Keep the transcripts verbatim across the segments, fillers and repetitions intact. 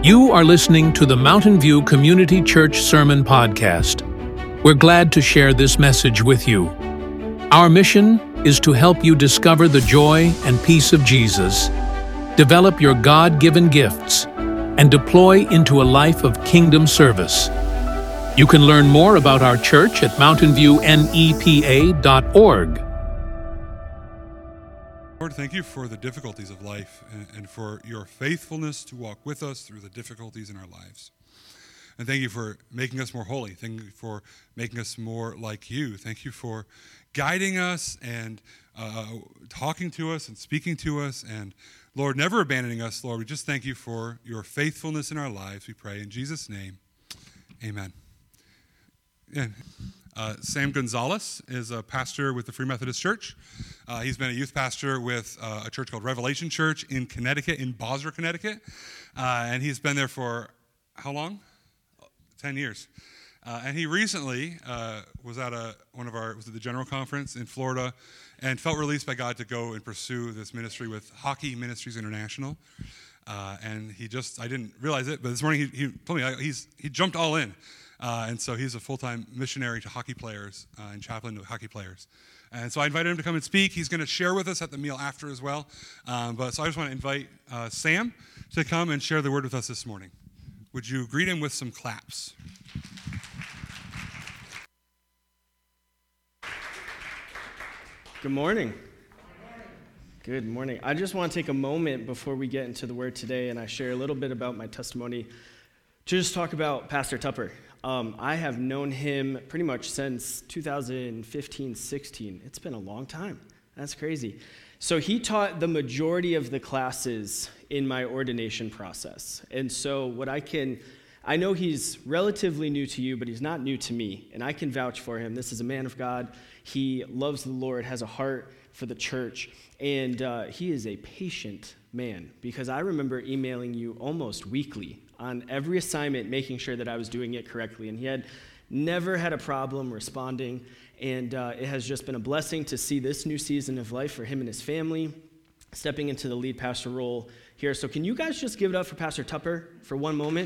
You are listening to the Mountain View Community Church Sermon Podcast. We're glad to share this message with you. Our mission is to help you discover the joy and peace of Jesus, develop your God-given gifts, and deploy into a life of kingdom service. You can learn more about our church at mountain view nepa dot org. Lord, thank you for the difficulties of life and, and for your faithfulness to walk with us through the difficulties in our lives. And thank you for making us more holy. Thank you for making us more like you. Thank you for guiding us and uh, talking to us and speaking to us. And Lord, never abandoning us, Lord. We just thank you for your faithfulness in our lives, we pray. In Jesus' name, amen. Yeah. Uh, Sam Gonzalez is a pastor with the Free Methodist Church. Uh, he's been a youth pastor with uh, a church called Revelation Church in Connecticut, in Bosra, Connecticut. Uh, and he's been there for how long? Ten years. Uh, and he recently uh, was at a one of our was at the General Conference in Florida, and felt released by God to go and pursue this ministry with Hockey Ministries International. Uh, and he just I didn't realize it, but this morning he, he told me he's he jumped all in. Uh, and so he's a full-time missionary to hockey players uh, and chaplain to hockey players. And so I invited him to come and speak. He's going to share with us at the meal after as well. Um, but so I just want to invite uh, Sam to come and share the word with us this morning. Would you greet him with some claps? Good morning. Good morning. I just want to take a moment before we get into the word today and I share a little bit about my testimony to just talk about Pastor Tupper. Um, I have known him pretty much since two thousand fifteen sixteen. It's been a long time. That's crazy. So he taught the majority of the classes in my ordination process. And so what I can, I know he's relatively new to you, but he's not new to me. And I can vouch for him. This is a man of God. He loves the Lord, has a heart for the church. And uh, he is a patient man, because I remember emailing you almost weekly on every assignment, making sure that I was doing it correctly. And he had never had a problem responding. And uh, it has just been a blessing to see this new season of life for him and his family, stepping into the lead pastor role here. So can you guys just give it up for Pastor Tupper for one moment?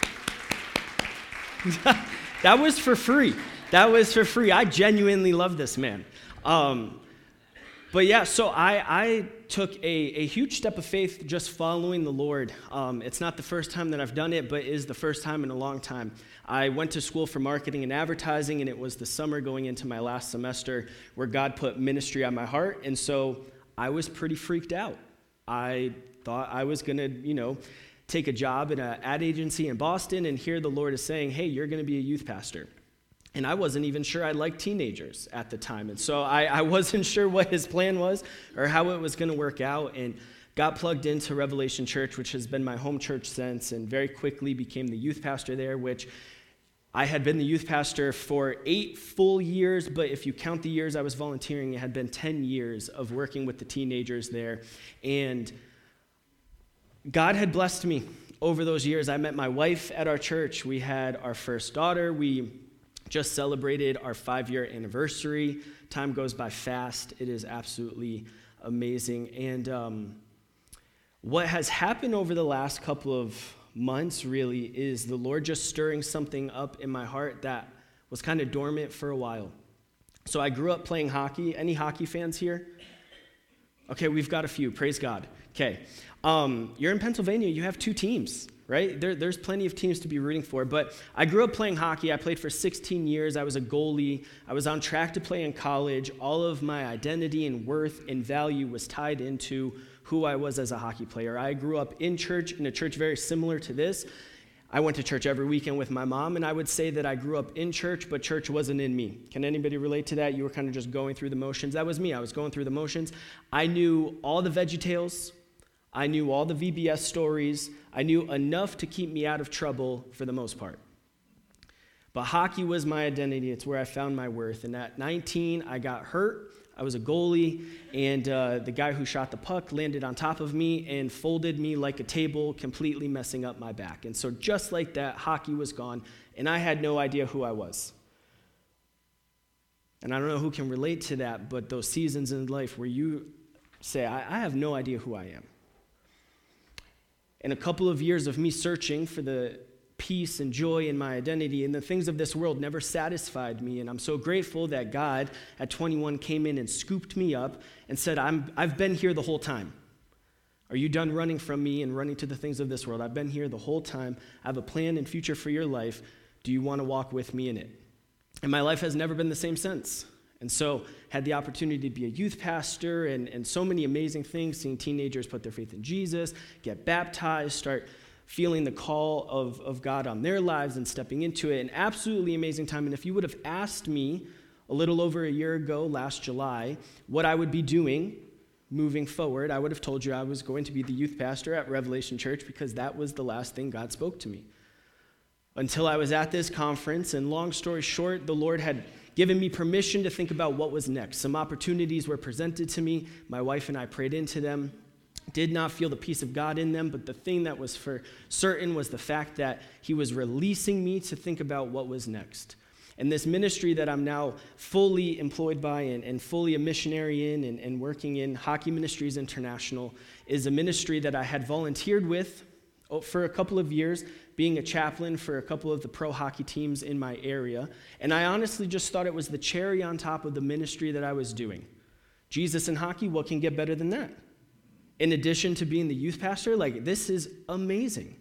That was for free. That was for free. I genuinely love this man. Um, But yeah, so I, I took a, a huge step of faith just following the Lord. Um, it's not the first time that I've done it, but it is the first time in a long time. I went to school for marketing and advertising, and it was the summer going into my last semester where God put ministry on my heart, and so I was pretty freaked out. I thought I was going to, you know, take a job at an ad agency in Boston, and here the Lord is saying, hey, you're going to be a youth pastor. And I wasn't even sure I liked teenagers at the time. And so I, I wasn't sure what his plan was or how it was going to work out. And got plugged into Revelation Church, which has been my home church since, and very quickly became the youth pastor there, which I had been the youth pastor for eight full years. But if you count the years I was volunteering, it had been ten years of working with the teenagers there. And God had blessed me over those years. I met my wife at our church. We had our first daughter. We just celebrated our five-year anniversary. Time goes by fast. It is absolutely amazing. And um, what has happened over the last couple of months, really, is the Lord just stirring something up in my heart that was kind of dormant for a while. So I grew up playing hockey. Any hockey fans here? Okay, we've got a few. Praise God. Okay. Um, you're in Pennsylvania. You have two teams. Right? There, there's plenty of teams to be rooting for, but I grew up playing hockey. I played for sixteen years. I was a goalie. I was on track to play in college. All of my identity and worth and value was tied into who I was as a hockey player. I grew up in church, in a church very similar to this. I went to church every weekend with my mom, and I would say that I grew up in church, but church wasn't in me. Can anybody relate to that? You were kind of just going through the motions. That was me. I was going through the motions. I knew all the VeggieTales. I knew all the V B S stories. I knew enough to keep me out of trouble for the most part. But hockey was my identity. It's where I found my worth. And at nineteen, I got hurt. I was a goalie, and uh, the guy who shot the puck landed on top of me and folded me like a table, completely messing up my back. And so just like that, hockey was gone, and I had no idea who I was. And I don't know who can relate to that, but those seasons in life where you say, I, I have no idea who I am. And a couple of years of me searching for the peace and joy in my identity and the things of this world never satisfied me. And I'm so grateful that God at twenty-one came in and scooped me up and said, I'm, I've been here the whole time. Are you done running from me and running to the things of this world? I've been here the whole time. I have a plan and future for your life. Do you want to walk with me in it? And my life has never been the same since. And so had the opportunity to be a youth pastor and, and so many amazing things, seeing teenagers put their faith in Jesus, get baptized, start feeling the call of, of God on their lives and stepping into it. An absolutely amazing time. And if you would have asked me a little over a year ago, last July, what I would be doing moving forward, I would have told you I was going to be the youth pastor at Revelation Church because that was the last thing God spoke to me. Until I was at this conference, and long story short, the Lord had given me permission to think about what was next. Some opportunities were presented to me. My wife and I prayed into them. Did not feel the peace of God in them, but the thing that was for certain was the fact that he was releasing me to think about what was next. And this ministry that I'm now fully employed by and, and fully a missionary in and, and working in, Hockey Ministries International, is a ministry that I had volunteered with for a couple of years, being a chaplain for a couple of the pro hockey teams in my area. And I honestly just thought it was the cherry on top of the ministry that I was doing. Jesus and hockey, what can get better than that? In addition to being the youth pastor, like, this is amazing.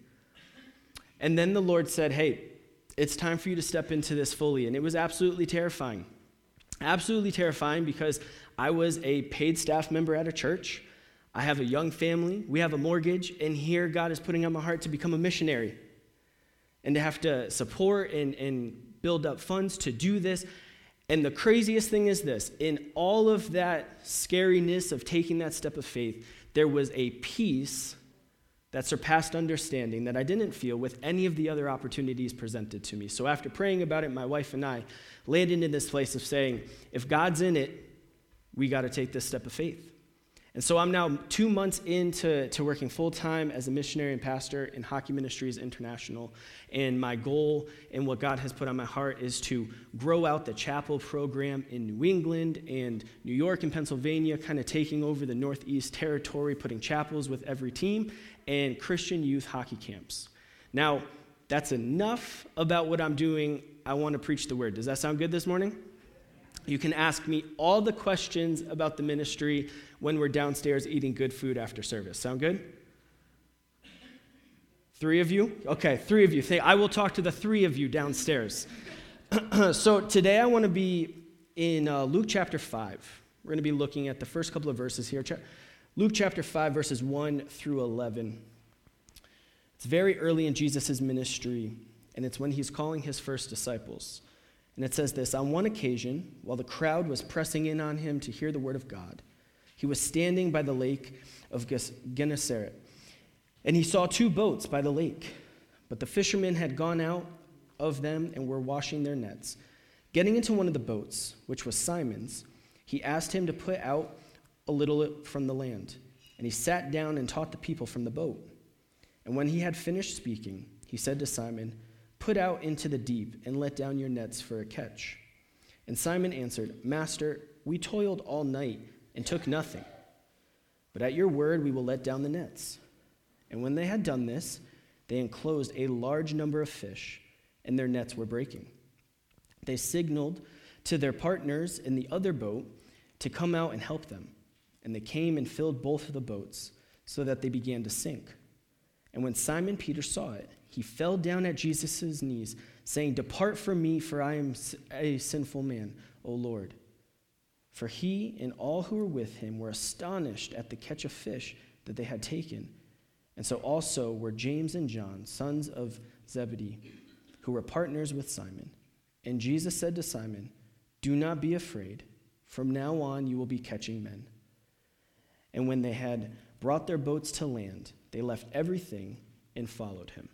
And then the Lord said, hey, it's time for you to step into this fully. And it was absolutely terrifying. Absolutely terrifying because I was a paid staff member at a church. I have a young family. We have a mortgage. And here God is putting on my heart to become a missionary and to have to support and, and build up funds to do this. And the craziest thing is this. In all of that scariness of taking that step of faith, there was a peace that surpassed understanding that I didn't feel with any of the other opportunities presented to me. So after praying about it, my wife and I landed in this place of saying, if God's in it, we got to take this step of faith. And so I'm now two months into to working full-time as a missionary and pastor in Hockey Ministries International. And my goal and what God has put on my heart is to grow out the chapel program in New England and New York and Pennsylvania, kind of taking over the Northeast territory, putting chapels with every team, and Christian youth hockey camps. Now, that's enough about what I'm doing. I want to preach the word. Does that sound good this morning? You can ask me all the questions about the ministry when we're downstairs eating good food after service. Sound good? Three of you? Okay, three of you. I will talk to the three of you downstairs. So today I want to be in uh, Luke chapter five. We're going to be looking at the first couple of verses here. Luke chapter five, verses one through eleven. It's very early in Jesus' ministry, and it's when he's calling his first disciples. And it says this, on one occasion, while the crowd was pressing in on him to hear the word of God, he was standing by the lake of Gennesaret, and he saw two boats by the lake, but the fishermen had gone out of them and were washing their nets. Getting into one of the boats, which was Simon's, he asked him to put out a little from the land, and he sat down and taught the people from the boat. And when he had finished speaking, he said to Simon, put out into the deep and let down your nets for a catch. And Simon answered, Master, we toiled all night and took nothing. But at your word we will let down the nets. And when they had done this, they enclosed a large number of fish, and their nets were breaking. They signaled to their partners in the other boat to come out and help them. And they came and filled both of the boats, so that they began to sink. And when Simon Peter saw it, he fell down at Jesus' knees, saying, Depart from me, for I am a sinful man, O Lord. For he and all who were with him were astonished at the catch of fish that they had taken. And so also were James and John, sons of Zebedee, who were partners with Simon. And Jesus said to Simon, Do not be afraid. From now on you will be catching men. And when they had brought their boats to land, they left everything and followed him.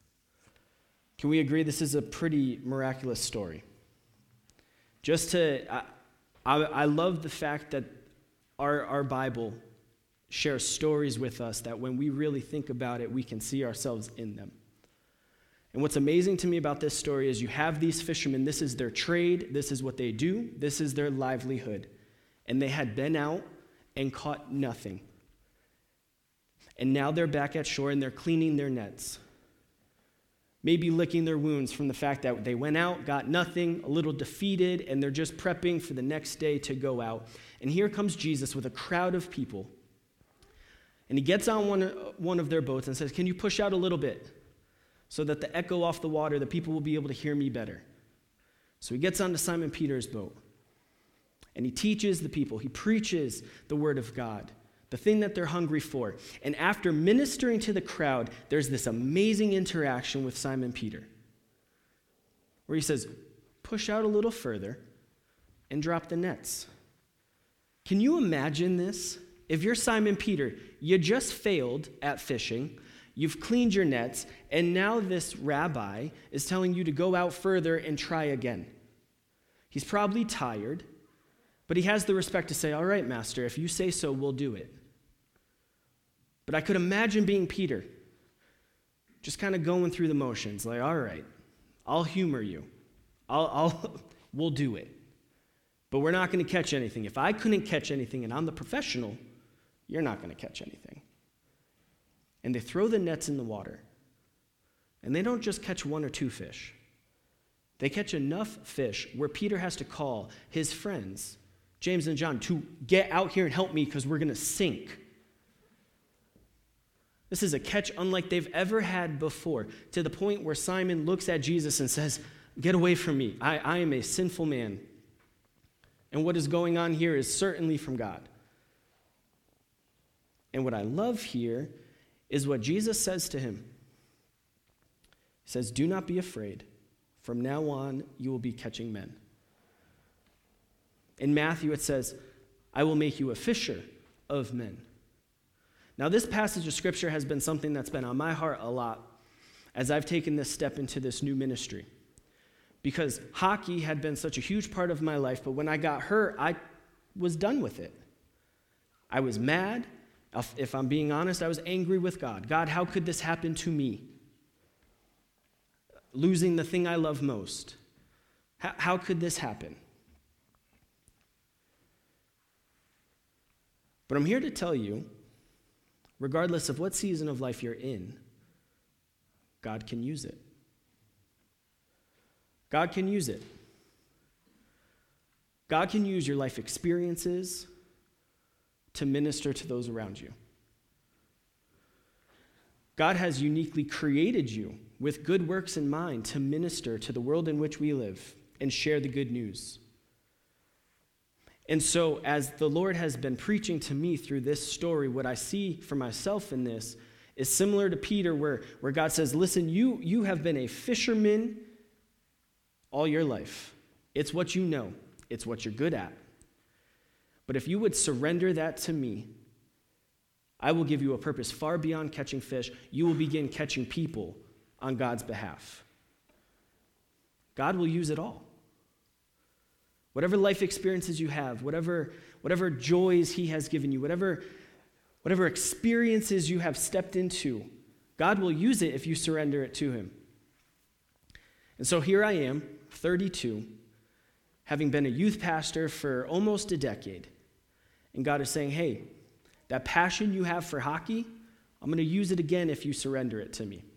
Can we agree this is a pretty miraculous story? Just to, I, I, I love the fact that our, our Bible shares stories with us that when we really think about it, we can see ourselves in them. And what's amazing to me about this story is you have these fishermen, this is their trade, this is what they do, this is their livelihood. And they had been out and caught nothing. And now they're back at shore and they're cleaning their nets. Maybe licking their wounds from the fact that they went out, got nothing, a little defeated, and they're just prepping for the next day to go out. And here comes Jesus with a crowd of people. And he gets on one, one of their boats and says, "Can you push out a little bit so that the echo off the water, the people will be able to hear me better?" So he gets onto Simon Peter's boat. And he teaches the people. He preaches the word of God, the thing that they're hungry for. And after ministering to the crowd, there's this amazing interaction with Simon Peter, where he says, "Push out a little further and drop the nets." Can you imagine this? If you're Simon Peter, you just failed at fishing, you've cleaned your nets, and now this rabbi is telling you to go out further and try again. He's probably tired, but he has the respect to say, "All right, master, if you say so, we'll do it." But I could imagine being Peter, just kind of going through the motions, like, "All right, I'll humor you. I'll, I'll we'll do it. But we're not going to catch anything. If I couldn't catch anything and I'm the professional, you're not going to catch anything." And they throw the nets in the water. And they don't just catch one or two fish. They catch enough fish where Peter has to call his friends, James and John, to get out here and help me because we're going to sink. This is a catch unlike they've ever had before, to the point where Simon looks at Jesus and says, "Get away from me. I, I am a sinful man. And what is going on here is certainly from God." And what I love here is what Jesus says to him. He says, "Do not be afraid. From now on, you will be catching men." In Matthew, it says, "I will make you a fisher of men." Now, this passage of Scripture has been something that's been on my heart a lot as I've taken this step into this new ministry. Because hockey had been such a huge part of my life, but when I got hurt, I was done with it. I was mad. If I'm being honest, I was angry with God. God, how could this happen to me? Losing the thing I love most. How, how could this happen? But I'm here to tell you, regardless of what season of life you're in, God can use it. God can use it. God can use your life experiences to minister to those around you. God has uniquely created you with good works in mind to minister to the world in which we live and share the good news. And so, as the Lord has been preaching to me through this story, what I see for myself in this is similar to Peter, where, where God says, "Listen, you, you have been a fisherman all your life. It's what you know. It's what you're good at. But if you would surrender that to me, I will give you a purpose far beyond catching fish. You will begin catching people on God's behalf." God will use it all. Whatever life experiences you have, whatever, whatever joys he has given you, whatever, whatever experiences you have stepped into, God will use it if you surrender it to him. And so here I am, thirty-two, having been a youth pastor for almost a decade. And God is saying, "Hey, that passion you have for hockey, I'm going to use it again if you surrender it to me."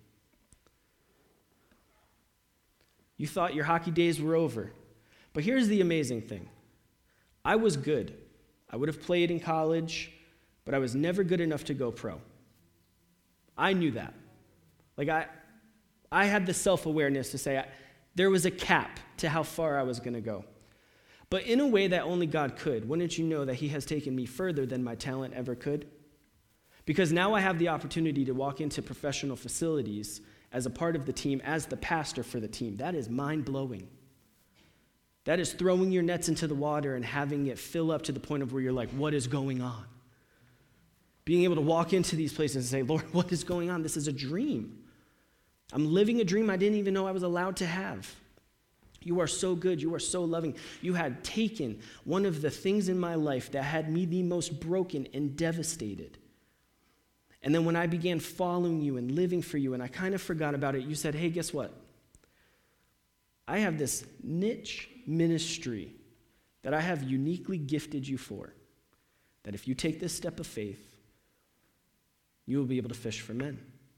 You thought your hockey days were over. But here's the amazing thing. I was good. I would have played in college, but I was never good enough to go pro. I knew that. Like I I had the self-awareness to say I, there was a cap to how far I was going to go. But in a way that only God could. Wouldn't you know that he has taken me further than my talent ever could? Because now I have the opportunity to walk into professional facilities as a part of the team, as the pastor for the team. That is mind-blowing. That is throwing your nets into the water and having it fill up to the point of where you're like, what is going on? Being able to walk into these places and say, "Lord, what is going on? This is a dream. I'm living a dream I didn't even know I was allowed to have. You are so good. You are so loving. You had taken one of the things in my life that had me the most broken and devastated. And then when I began following you and living for you and I kind of forgot about it, you said, hey, guess what? I have this niche ministry that I have uniquely gifted you for, that if you take this step of faith, You will be able to fish for men.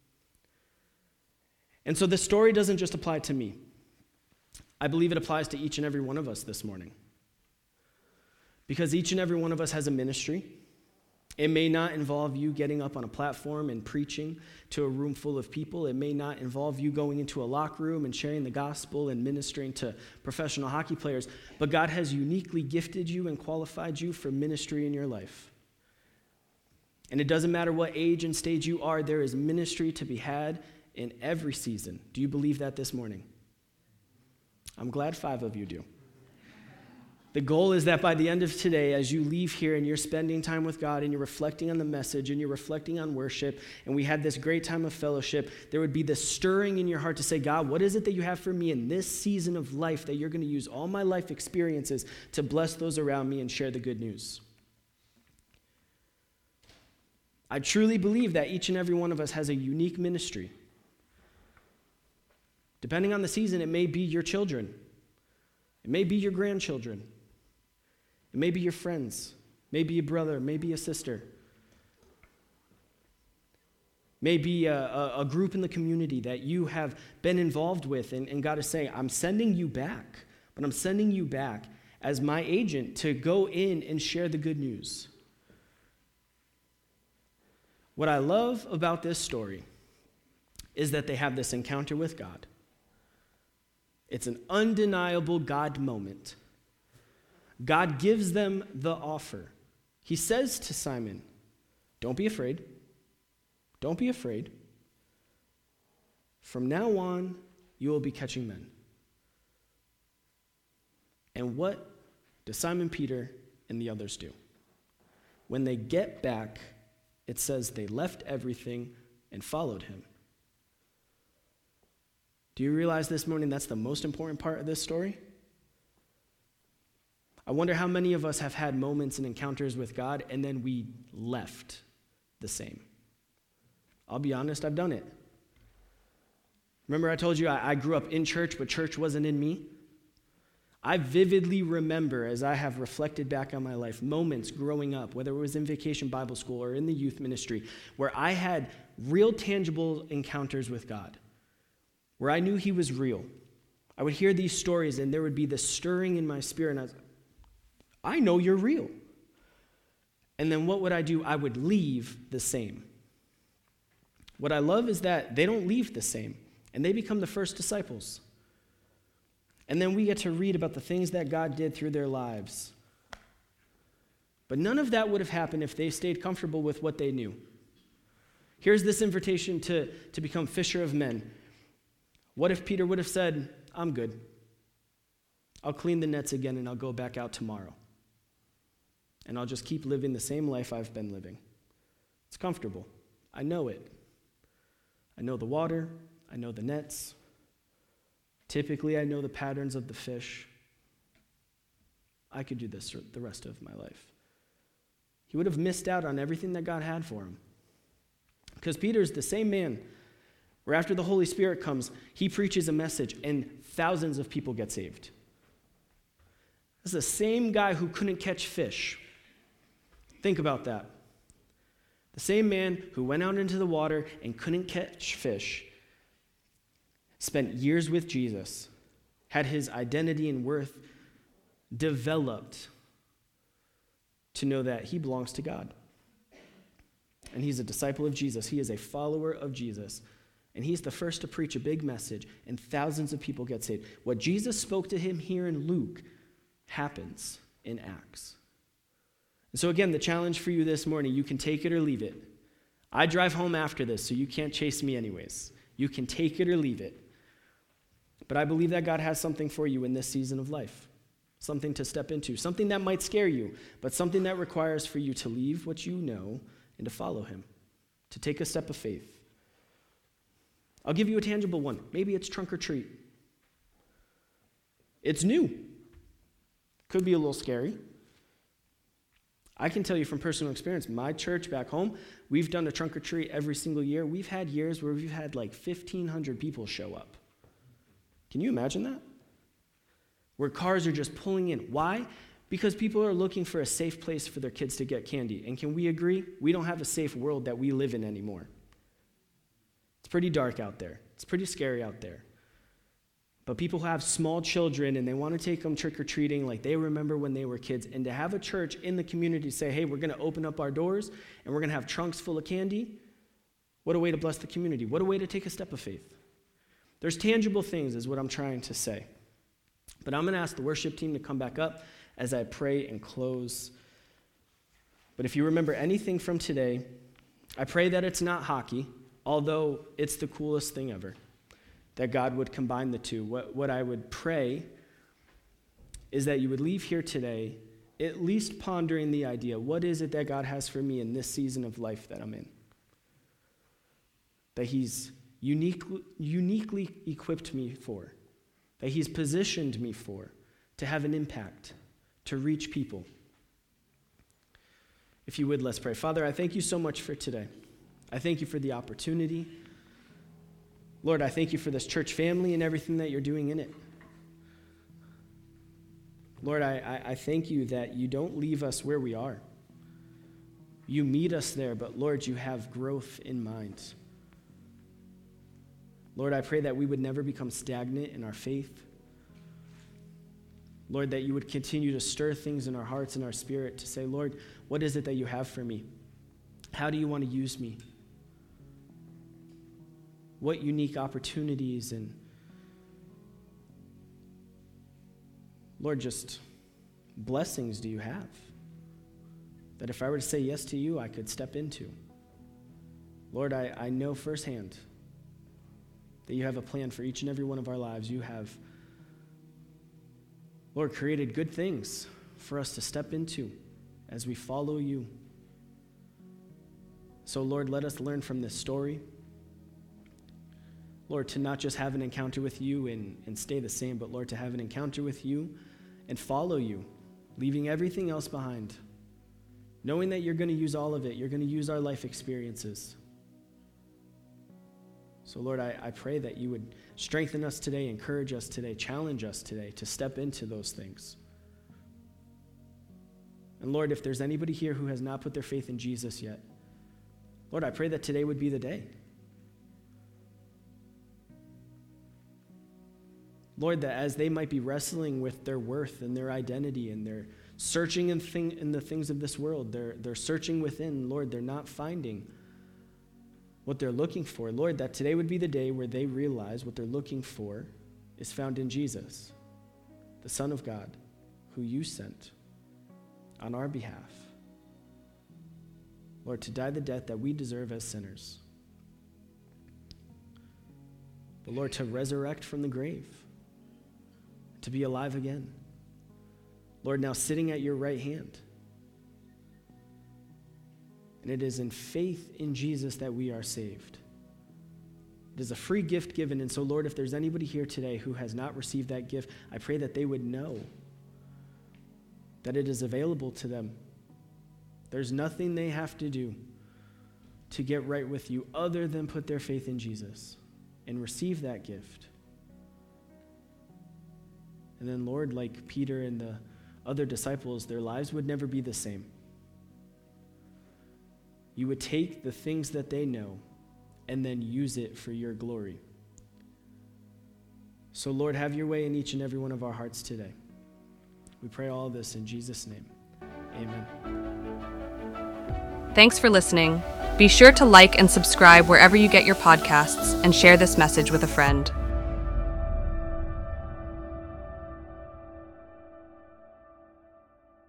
And so this story doesn't just apply to me. I believe it applies to each and every one of us this morning. Because each and every one of us has a ministry. It may not involve you getting up on a platform and preaching to a room full of people. It may not involve you going into a locker room and sharing the gospel and ministering to professional hockey players. But God has uniquely gifted you and qualified you for ministry in your life. And it doesn't matter what age and stage you are, there is ministry to be had in every season. Do you believe that this morning? I'm glad five of you do. The goal is that by the end of today, as you leave here and you're spending time with God and you're reflecting on the message and you're reflecting on worship, and we had this great time of fellowship, there would be this stirring in your heart to say, God, what is it that you have for me in this season of life that you're going to use all my life experiences to bless those around me and share the good news? I truly believe that each and every one of us has a unique ministry. Depending on the season, it may be your children. It may be your grandchildren. It may be your friends, maybe a brother, maybe a sister. Maybe a, a, a group in the community that you have been involved with, and, and God is saying, I'm sending you back, but I'm sending you back as my agent to go in and share the good news. What I love about this story is that they have this encounter with God. It's an undeniable God moment. God gives them the offer. He says to Simon, don't be afraid. Don't be afraid. From now on, you will be catching men. And what do Simon Peter and the others do? When they get back, it says they left everything and followed him. Do you realize this morning that's the most important part of this story? I wonder how many of us have had moments and encounters with God and then we left the same. I'll be honest, I've done it. Remember I told you I, I grew up in church, but church wasn't in me? I vividly remember, as I have reflected back on my life, moments growing up, whether it was in Vacation Bible School or in the youth ministry, where I had real tangible encounters with God, where I knew he was real. I would hear these stories and there would be this stirring in my spirit, and I was, I know you're real. And then what would I do? I would leave the same. What I love is that they don't leave the same, and they become the first disciples. And then we get to read about the things that God did through their lives. But none of that would have happened if they stayed comfortable with what they knew. Here's this invitation to, to become fisher of men. What if Peter would have said, I'm good. I'll clean the nets again and I'll go back out tomorrow. And I'll just keep living the same life I've been living. It's comfortable. I know it. I know the water. I know the nets. Typically, I know the patterns of the fish. I could do this the rest of my life. He would have missed out on everything that God had for him. Because Peter's the same man where after the Holy Spirit comes, he preaches a message and thousands of people get saved. This is the same guy who couldn't catch fish. Think about that. The same man who went out into the water and couldn't catch fish, spent years with Jesus, had his identity and worth developed to know that he belongs to God. And he's a disciple of Jesus. He is a follower of Jesus. And he's the first to preach a big message, and thousands of people get saved. What Jesus spoke to him here in Luke happens in Acts. And so again, the challenge for you this morning, you can take it or leave it. I drive home after this, so you can't chase me anyways. You can take it or leave it. But I believe that God has something for you in this season of life, something to step into, something that might scare you, but something that requires for you to leave what you know and to follow him, to take a step of faith. I'll give you a tangible one. Maybe it's trunk or treat. It's new. Could be a little scary. I can tell you from personal experience, my church back home, we've done a trunk or treat every single year. We've had years where we've had like fifteen hundred people show up. Can you imagine that? Where cars are just pulling in. Why? Because people are looking for a safe place for their kids to get candy. And can we agree? We don't have a safe world that we live in anymore. It's pretty dark out there. It's pretty scary out there. But people who have small children and they want to take them trick-or-treating like they remember when they were kids, and to have a church in the community say, hey, we're going to open up our doors and we're going to have trunks full of candy, what a way to bless the community. What a way to take a step of faith. There's tangible things is what I'm trying to say. But I'm going to ask the worship team to come back up as I pray and close. But if you remember anything from today, I pray that it's not hockey, although it's the coolest thing ever, that God would combine the two. What, what I would pray is that you would leave here today at least pondering the idea, what is it that God has for me in this season of life that I'm in? That he's unique, uniquely equipped me for, that he's positioned me for, to have an impact, to reach people. If you would, let's pray. Father, I thank you so much for today. I thank you for the opportunity. Lord, I thank you for this church family and everything that you're doing in it. Lord, I, I, I thank you that you don't leave us where we are. You meet us there, but Lord, you have growth in mind. Lord, I pray that we would never become stagnant in our faith. Lord, that you would continue to stir things in our hearts and our spirit to say, Lord, what is it that you have for me? How do you want to use me? What unique opportunities and, Lord, just blessings do you have that if I were to say yes to you, I could step into? Lord, I, I know firsthand that you have a plan for each and every one of our lives. You have, Lord, created good things for us to step into as we follow you. So, Lord, let us learn from this story. Lord, to not just have an encounter with you and, and stay the same, but, Lord, to have an encounter with you and follow you, leaving everything else behind, knowing that you're going to use all of it. You're going to use our life experiences. So, Lord, I, I pray that you would strengthen us today, encourage us today, challenge us today to step into those things. And, Lord, if there's anybody here who has not put their faith in Jesus yet, Lord, I pray that today would be the day. Lord, that as they might be wrestling with their worth and their identity and they're searching in, thing, in the things of this world, they're, they're searching within, Lord, they're not finding what they're looking for. Lord, that today would be the day where they realize what they're looking for is found in Jesus, the Son of God, who you sent on our behalf. Lord, to die the death that we deserve as sinners. But Lord, to resurrect from the grave, to be alive again. Lord, now sitting at your right hand. And it is in faith in Jesus that we are saved. It is a free gift given. And so, Lord, if there's anybody here today who has not received that gift, I pray that they would know that it is available to them. There's nothing they have to do to get right with you other than put their faith in Jesus and receive that gift. And then, Lord, like Peter and the other disciples, their lives would never be the same. You would take the things that they know and then use it for your glory. So, Lord, have your way in each and every one of our hearts today. We pray all this in Jesus' name. Amen. Thanks for listening. Be sure to like and subscribe wherever you get your podcasts and share this message with a friend.